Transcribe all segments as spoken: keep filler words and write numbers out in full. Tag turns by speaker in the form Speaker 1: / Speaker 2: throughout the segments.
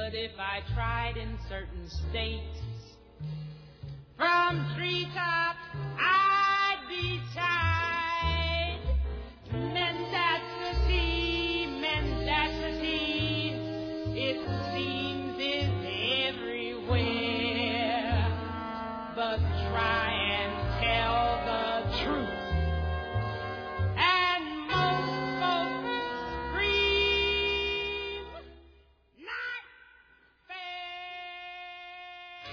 Speaker 1: But if I tried in certain states, from treetops I'd be tied. Mendacity, mendacity, it seems is everywhere. But try and tell the truth, and most folks scream, not fair.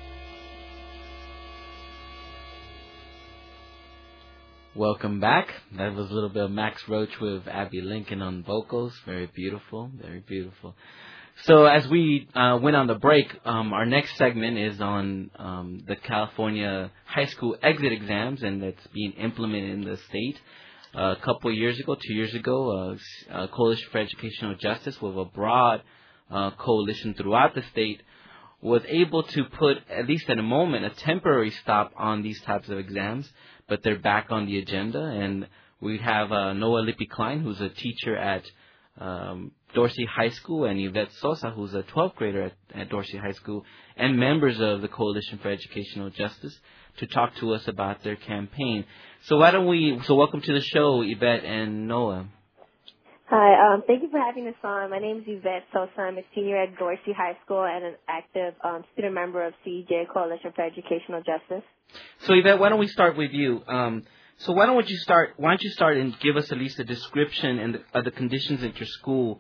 Speaker 2: Welcome back. That was a little bit of Max Roach with Abby Lincoln on vocals. Very beautiful, very beautiful. So as we uh, went on the break, um, our next segment is on um, the California high school exit exams, and that's being implemented in the state. Uh, a couple of years ago, two years ago, uh, uh, Coalition for Educational Justice, with a broad uh, coalition throughout the state, was able to put, at least at the moment, a temporary stop on these types of exams, but they're back on the agenda. And we have uh, Noah Lippi-Klein, who's a teacher at um, Dorsey High School, and Yvette Sosa, who's a twelfth grader at, at Dorsey High School, and members of the Coalition for Educational Justice, to talk to us about their campaign. So why don't we, so welcome to the show, Yvette and Noah.
Speaker 3: Hi, um, thank you for having us on. My name is Yvette Sosa. I'm a senior at Dorsey High School and an active um, student member of C E J, Coalition for Educational Justice.
Speaker 2: So Yvette, why don't we start with you? Um, so why don't you start? Why don't you start and give us at least a description and the, of the conditions at your school?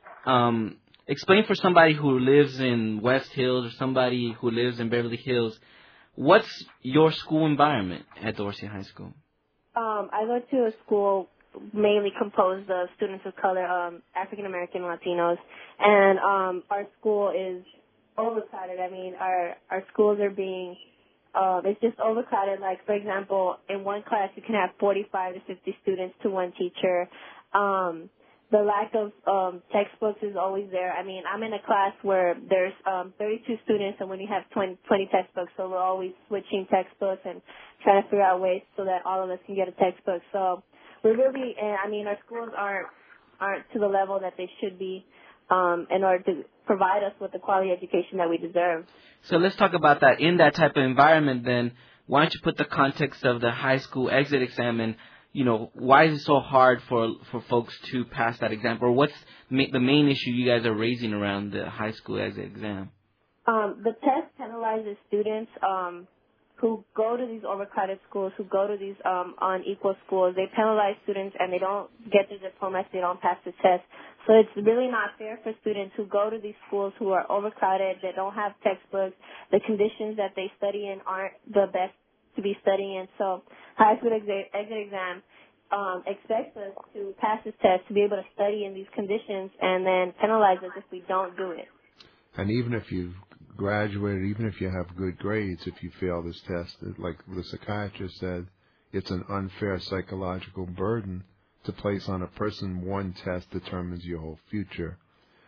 Speaker 2: Um, explain for somebody who lives in West Hills or somebody who lives in Beverly Hills, what's your school environment at Dorsey High School?
Speaker 3: Um, I go to a school mainly composed of students of color, um, African American, Latinos, and um, our school is overcrowded. I mean, our our schools are being uh, it's just overcrowded. Like, for example, in one class you can have forty-five to fifty students to one teacher. Um, the lack of um, textbooks is always there. I mean, I'm in a class where there's um, thirty-two students and we only have twenty, twenty textbooks, so we're always switching textbooks and trying to figure out ways so that all of us can get a textbook. So we're really, I mean, our schools aren't aren't to the level that they should be um, in order to provide us with the quality education that we deserve.
Speaker 2: So let's talk about that. In that type of environment, then, why don't you put the context of the high school exit exam and, you know, why is it so hard for for folks to pass that exam? Or what's ma- the main issue you guys are raising around the high school exit exam?
Speaker 3: Um, the test penalizes students um, who go to these overcrowded schools, who go to these um, unequal schools. They penalize students and they don't get their diploma if they don't pass the test. So it's really not fair for students who go to these schools who are overcrowded, that don't have textbooks, the conditions that they study in aren't the best to be studying in. So high school exit, exit exam um, expects us to pass this test to be able to study in these conditions and then penalize us if we don't do it.
Speaker 4: And even if you've graduated, even if you have good grades, if you fail this test, like the psychiatrist said, it's an unfair psychological burden to place on a person. One test determines your whole future.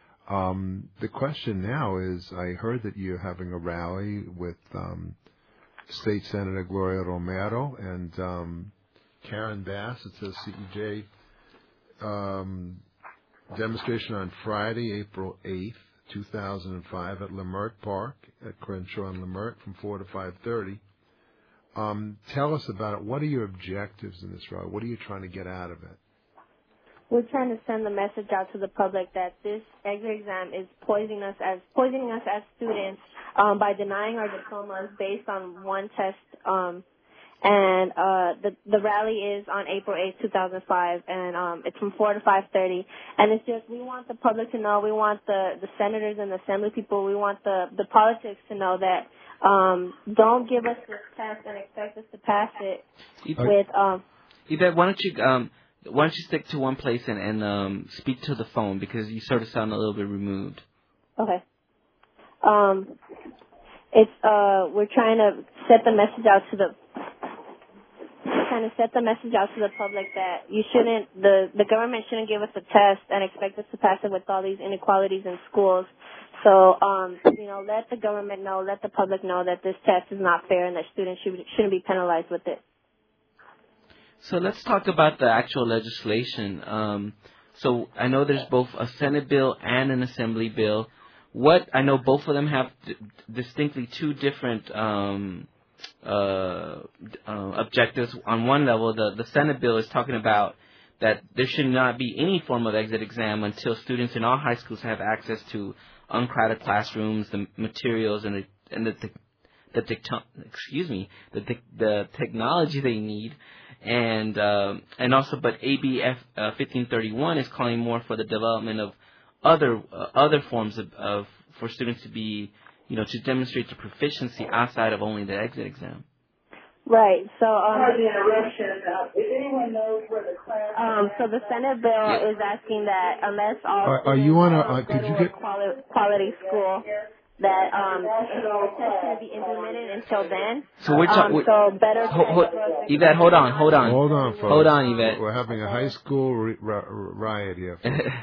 Speaker 4: Um, the question now is, I heard that you're having a rally with um, State Senator Gloria Romero and um, Karen Bass. It's a C E J um, demonstration on Friday, April eighth, two thousand five at Lemert Park at Crenshaw and Lemert from four to five thirty. Um, tell us about it. What are your objectives in this rally? What are you trying to get out of it?
Speaker 3: We're trying to send the message out to the public that this exit exam is poisoning us as poisoning us as students um, by denying our diplomas based on one test. Um, and uh, the the rally is on April eighth, two thousand five, and um, it's from four to five thirty. And it's just, we want the public to know, we want the, the senators and the assembly people, we want the, the politics to know that um, don't give us this test and expect us to pass it
Speaker 2: Yvette,
Speaker 3: with... Um,
Speaker 2: Yvette, why don't you... Um, Why don't you stick to one place and, and um, speak to the phone, because you sort of sound a little bit removed.
Speaker 3: Okay. Um, it's uh, we're trying to set the message out to the we're trying to set the message out to the public that you shouldn't the the government shouldn't give us a test and expect us to pass it with all these inequalities in schools. So um, you know, let the government know, let the public know that this test is not fair and that students should, shouldn't be penalized with it.
Speaker 2: So let's talk about the actual legislation. Um, so I know there's both a Senate bill and an Assembly bill. what I know both of them have d- distinctly two different um, uh, uh, objectives. On one level, the, the Senate bill is talking about that there should not be any form of exit exam until students in all high schools have access to uncrowded classrooms, the materials, and the and the, the the tecto- excuse me the the, the technology they need, and um, and also, but A B F uh, fifteen thirty-one is calling more for the development of other uh, other forms of, of for students to be, you know, to demonstrate their proficiency outside of only the exit exam.
Speaker 3: Right. So, um,
Speaker 5: Pardon the interruption. Uh, if anyone knows where the class.
Speaker 3: um, so the Senate bill
Speaker 2: Yeah.
Speaker 3: is asking that unless all
Speaker 4: Are- are
Speaker 3: students
Speaker 4: you on a-
Speaker 3: um,
Speaker 4: uh,
Speaker 3: go
Speaker 4: could
Speaker 3: to
Speaker 4: you
Speaker 3: a
Speaker 4: get-
Speaker 3: quali- quality school, that um, the test shouldn't be implemented until then.
Speaker 2: So we're
Speaker 3: Um,
Speaker 2: talking.
Speaker 3: so better.
Speaker 2: Ho- ho- Yvette, hold on, hold on,
Speaker 4: Hold on, folks.
Speaker 2: hold on, Yvette.
Speaker 4: We're having a high school ri- ri- riot here.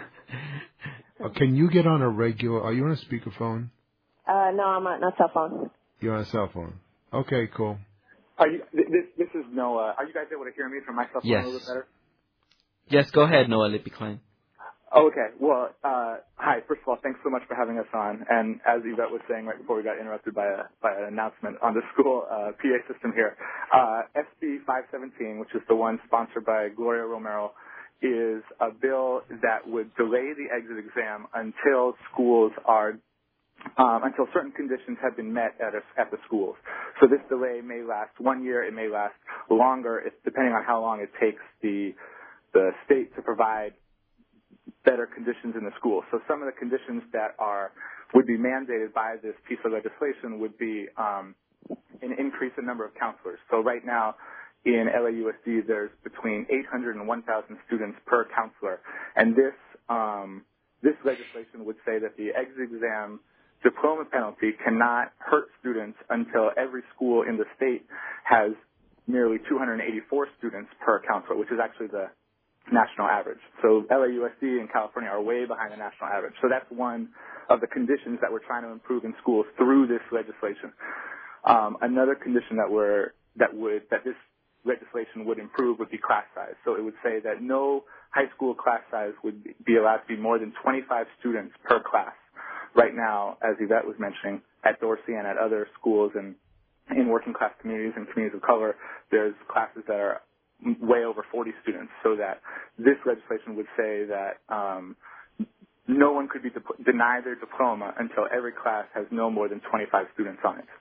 Speaker 4: Uh, can you get on a regular? Are you on a speakerphone?
Speaker 3: Uh, no, I'm on no cell phone.
Speaker 4: You're on a cell phone. Okay, cool.
Speaker 6: Are you, this, this is Noah. Are you guys able to hear me from my cell phone
Speaker 2: Yes.
Speaker 6: a little bit better?
Speaker 2: Yes, go ahead, Noah Lippy Klein.
Speaker 6: Oh, okay. Well, uh, hi. First of all, thanks so much for having us on. And as Yvette was saying right before we got interrupted by a by an announcement on the school uh, P A system here, uh, S B five seventeen, which is the one sponsored by Gloria Romero, is a bill that would delay the exit exam until schools are um, until certain conditions have been met at a, at the schools. So this delay may last one year. It may last longer, it's depending on how long it takes the the state to provide better conditions in the school. So some of the conditions that are would be mandated by this piece of legislation would be um, an increase in number of counselors. So right now in L A U S D there's between eight hundred and one thousand students per counselor, and this um, this legislation would say that the exit exam diploma penalty cannot hurt students until every school in the state has nearly two hundred eighty-four students per counselor, which is actually the national average. So L A U S D and California are way behind the national average. So that's one of the conditions that we're trying to improve in schools through this legislation. Um, another condition that we're that would that this legislation would improve would be class size. So it would say that no high school class size would be allowed to be more than twenty-five students per class. Right now, as Yvette was mentioning, at Dorsey and at other schools and in working class communities and communities of color, there's classes that are way over forty students, so that this legislation would say that um, no one could be de- denied their diploma until every class has no more than twenty-five students on it.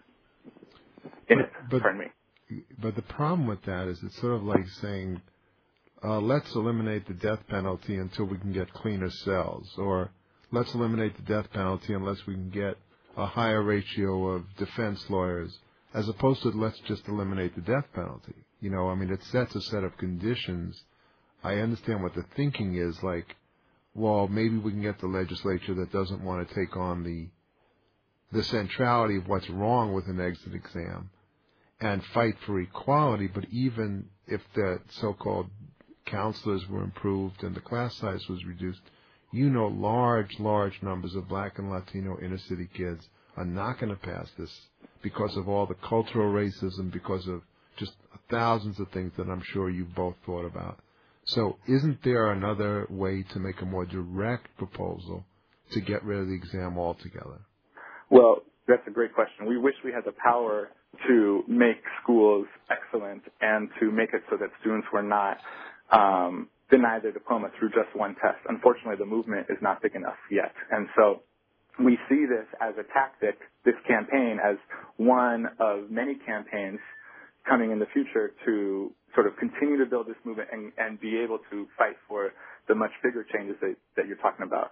Speaker 6: In
Speaker 4: But-
Speaker 6: it,
Speaker 4: but-
Speaker 6: pardon me.
Speaker 4: But the problem with that is it's sort of like saying, uh, let's eliminate the death penalty until we can get cleaner cells, or let's eliminate the death penalty unless we can get a higher ratio of defense lawyers, as opposed to let's just eliminate the death penalty. You know, I mean, it sets a set of conditions. I understand what the thinking is, like, well, maybe we can get the legislature that doesn't want to take on the the centrality of what's wrong with an exit exam and fight for equality, but even if the so-called counselors were improved and the class size was reduced, you know large, large numbers of black and Latino inner-city kids are not going to pass this because of all the cultural racism, because of just thousands of things that I'm sure you've both thought about. So isn't there another way to make a more direct proposal to get rid of the exam altogether?
Speaker 6: Well, that's a great question. We wish we had the power to make schools excellent and to make it so that students were not um, denied their diploma through just one test. Unfortunately, the movement is not big enough yet. And so we see this as a tactic, this campaign, as one of many campaigns coming in the future to sort of continue to build this movement and, and be able to fight for the much bigger changes that, that you're talking about.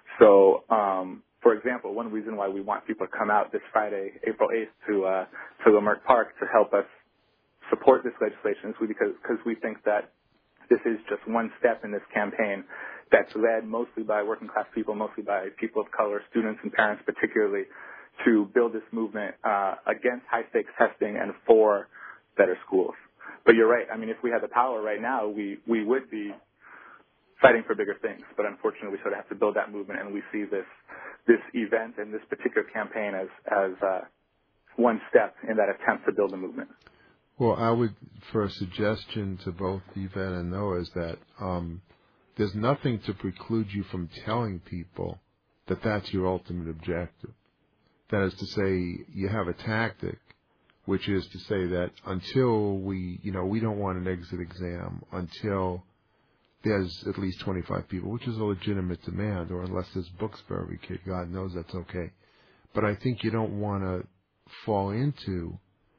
Speaker 6: So, um, for example, one reason why we want people to come out this Friday, April eighth, to uh, to Leimert Park to help us support this legislation is because because we think that this is just one step in this campaign that's led mostly by working class people, mostly by people of color, students and parents particularly, to build this movement uh, against high stakes testing and for better schools. But you're right. I mean, if we had the power right now, we, we would be fighting for bigger things. But unfortunately, we sort of have to build that movement, and we see this this event and this particular campaign as as uh, one step in that attempt to build a movement.
Speaker 4: Well, I would, for a suggestion to both Yvette and Noah, is that um, there's nothing to preclude you from telling people that that's your ultimate objective. That is to say, you have a tactic, which is to say that until we, you know, we don't want an exit exam until there's at least twenty-five people, which is a legitimate demand, or unless there's books for every kid, God knows that's okay. But I think you don't want to fall into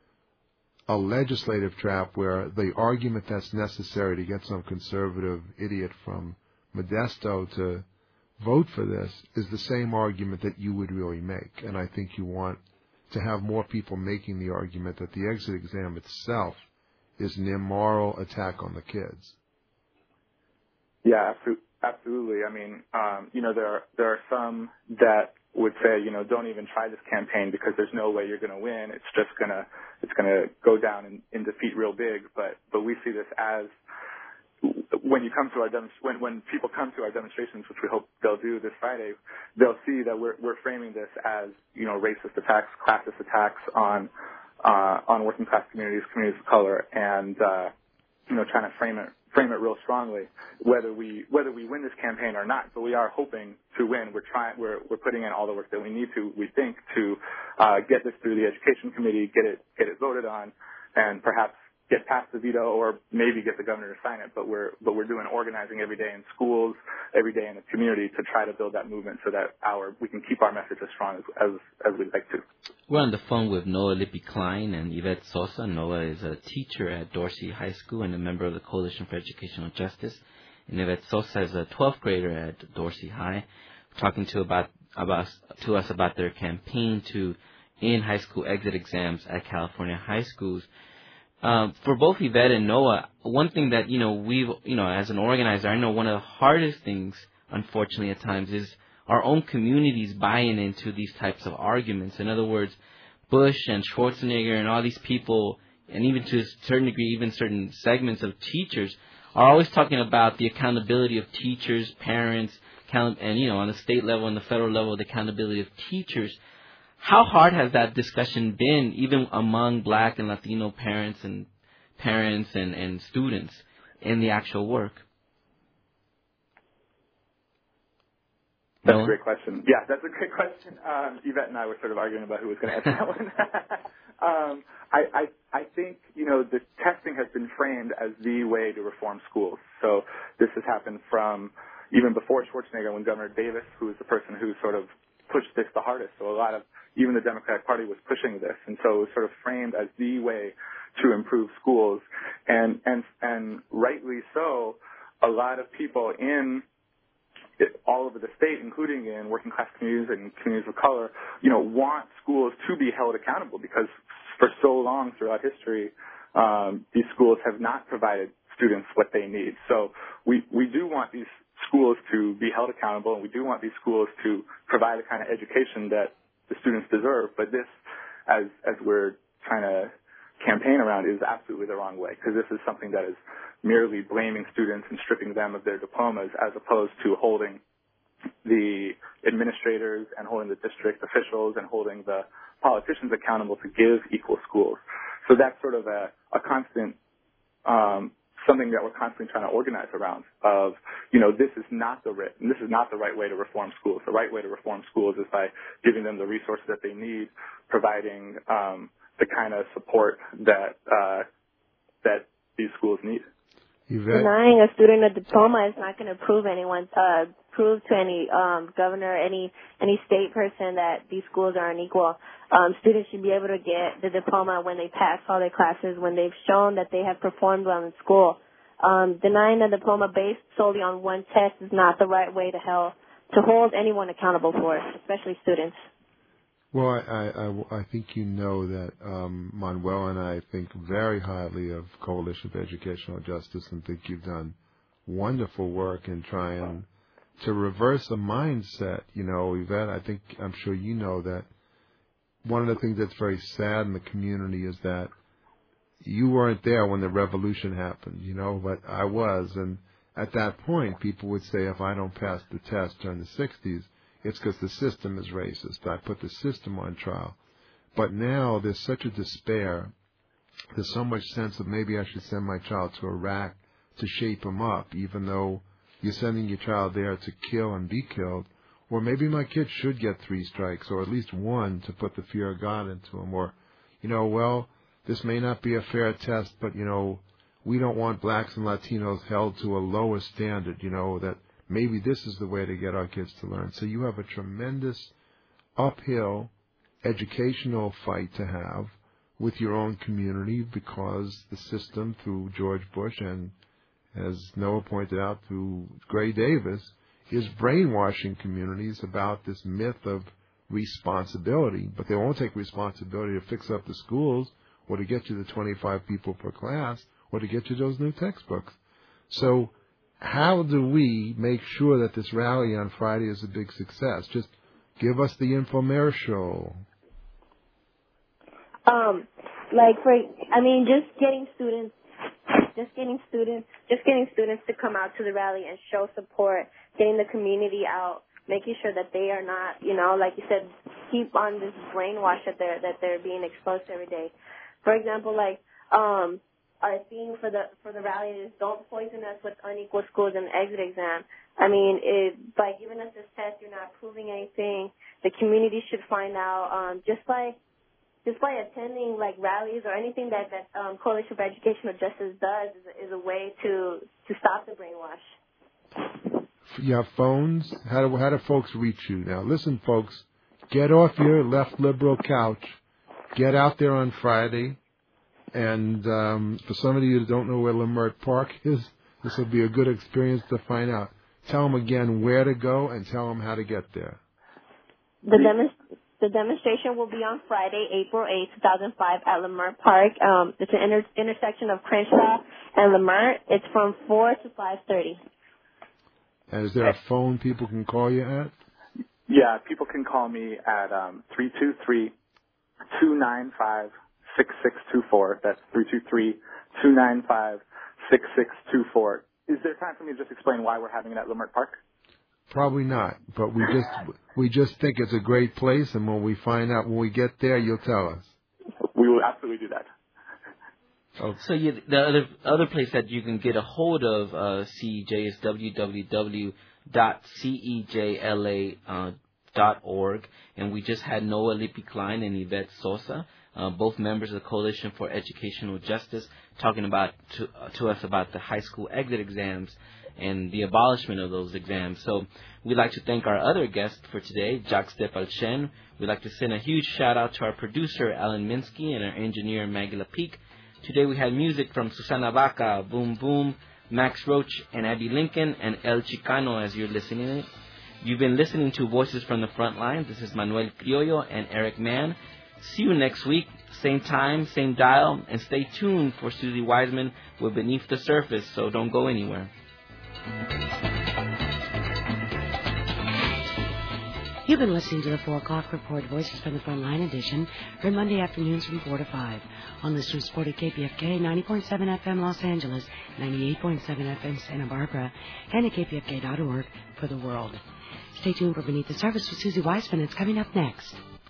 Speaker 4: a legislative trap where the argument that's necessary to get some conservative idiot from Modesto to vote for this is the same argument that you would really make. And I think you want to have more people making the argument that the exit exam itself is an immoral attack on the kids.
Speaker 6: Yeah, absolutely. I mean, um, you know, there are, there are some that would say, you know, don't even try this campaign because there's no way you're going to win. It's just going to, it's going to go down in, in defeat real big. But, but we see this as when you come to our demonst- when, when people come to our demonstrations, which we hope they'll do this Friday, they'll see that we're, we're framing this as, you know, racist attacks, classist attacks on, uh, on working class communities, communities of color, and, uh, you know, trying to frame it, frame it real strongly, whether we, whether we win this campaign or not. But we are hoping to win. We're trying, we're, we're putting in all the work that we need to, we think, to, uh, get this through the education committee, get it, get it voted on, and perhaps get past the veto or maybe get the governor to sign it. But we're, but we're doing organizing every day in schools, every day in the community to try to build that movement so that our, we can keep our message as strong as, as, as we'd like to.
Speaker 2: We're on the phone with Noah Lippy-Klein and Yvette Sosa. Noah is a teacher at Dorsey High School and a member of the Coalition for Educational Justice. And Yvette Sosa is a twelfth grader at Dorsey High, talking to about about to us about their campaign to end high school exit exams at California high schools. Um, for both Yvette and Noah, one thing that, you know, we've, you know, as an organizer, I know one of the hardest things, unfortunately, at times is our own communities buying into these types of arguments. In other words, Bush and Schwarzenegger and all these people, and even to a certain degree, even certain segments of teachers, are always talking about the accountability of teachers, parents, and, you know, on the state level and the federal level, the accountability of teachers. How hard has that discussion been, even among Black and Latino parents and parents and, and students in the actual work?
Speaker 6: That's
Speaker 2: Noah?
Speaker 6: a great question. Yeah, that's a great question. Um, Yvette and I were sort of arguing about who was going to answer that one. um, I, I, I think, you know, the testing has been framed as the way to reform schools. So this has happened from even before Schwarzenegger, when Governor Davis, who was the person who sort of pushed this the hardest. So a lot of, even the Democratic Party was pushing this. And so it was sort of framed as the way to improve schools. And, and, and rightly so, a lot of people in it, all over the state, including in working class communities and communities of color, you know, want schools to be held accountable because for so long throughout history, um, these schools have not provided students what they need. So we, we do want these schools to be held accountable, and we do want these schools to provide the kind of education that the students deserve. But this, as as we're trying to campaign around, is absolutely the wrong way, because this is something that is merely blaming students and stripping them of their diplomas, as opposed to holding the administrators and holding the district officials and holding the politicians accountable to give equal schools. So that's sort of a, a constant um, something that we're constantly trying to organize around of, you know, this is not the right, this is not the right way to reform schools. The right way to reform schools is by giving them the resources that they need, providing um, the kind of support that uh, that these schools need.
Speaker 4: Yvette?
Speaker 3: Denying a student a diploma is not going to prove anyone, uh, prove to any um, governor, any any state person that these schools are unequal. Um, students should be able to get the diploma when they pass all their classes, when they've shown that they have performed well in school. Um, denying a diploma based solely on one test is not the right way to hell, to hold anyone accountable for it, especially students.
Speaker 4: Well, I, I, I think you know that um, Manuel and I think very highly of Coalition for Educational Justice and think you've done wonderful work in trying to reverse a mindset. You know, Yvette, I think, I'm sure you know that one of the things that's very sad in the community is that you weren't there when the revolution happened, you know, but I was. And at that point, people would say, if I don't pass the test during the sixties, it's because the system is racist. I put the system on trial. But now there's such a despair. There's so much sense of maybe I should send my child to Iraq to shape him up, even though you're sending your child there to kill and be killed, or maybe my kid should get three strikes, or at least one to put the fear of God into him, or, you know, well, this may not be a fair test, but, you know, we don't want blacks and Latinos held to a lower standard, you know, that maybe this is the way to get our kids to learn. So you have a tremendous uphill educational fight to have with your own community, because the system through George Bush and, as Noah pointed out, through Gray Davis, is brainwashing communities about this myth of responsibility. But they won't take responsibility to fix up the schools or to get you the twenty-five people per class or to get you those new textbooks. So how do we make sure that this rally on Friday is a big success? Just give us the infomercial.
Speaker 3: Um, like for, I mean, just getting students, just getting students, just getting students to come out to the rally and show support, getting the community out, making sure that they are not, you know, like you said, keep on this brainwash that they're that they're being exposed to every day. For example, like um, our theme for the for the rally is "Don't poison us with unequal scores and exit exam." I mean, it, by giving us this test, you're not proving anything. The community should find out um, just by just by attending like rallies or anything that that um, Coalition for Educational Justice does is a, is a way to to stop the brainwash.
Speaker 4: You have phones. How do how do folks reach you now? Listen, folks, get off your left liberal couch. Get out there on Friday. And um, for some of you who don't know where Leimert Park is, this will be a good experience to find out. Tell them again where to go and tell them how to get there.
Speaker 3: The demonstration. The demonstration will be on Friday, April eighth, two thousand five, at Leimert Park. Um, it's an inter- intersection of Crenshaw and Leimert. It's from four to five thirty.
Speaker 4: And is there a phone people can call you at?
Speaker 6: Yeah, people can call me at um, three two three, two nine five, six six two four. That's three two three, two nine five, six six two four. Is there time for me to just explain why we're having it at Leimert Park?
Speaker 4: Probably not, but we just we just think it's a great place, and when we find out, when we get there, you'll tell us.
Speaker 6: We will absolutely do that.
Speaker 2: Oh. So you, the other other place that you can get a hold of uh, C E J is w w w dot c e j l a dot org, and we just had Noah Lippi Klein and Yvette Sosa, uh, both members of the Coalition for Educational Justice, talking about to, uh, to us about the high school exit exams and the abolishment of those exams. So we'd like to thank our other guest for today, Jacques Depalchen. We'd like to send a huge shout-out to our producer, Alan Minsky, and our engineer, Maggie Lapique. Today we had music from Susana Vaca, Boom Boom, Max Roach, and Abby Lincoln, and El Chicano as you're listening to it. You've been listening to Voices from the Front Line. This is Manuel Criollo and Eric Mann. See you next week, same time, same dial, and stay tuned for Susie Wiseman with Beneath the Surface, so don't go anywhere.
Speaker 7: You've been listening to the four o'clock report, Voices from the Frontline edition, for Monday afternoons from four to five. On listeners support at K P F K, ninety point seven F M Los Angeles, ninety-eight point seven F M Santa Barbara, and at k p f k dot org for the world. Stay tuned for Beneath the Surface with Susie Weissman. It's coming up next.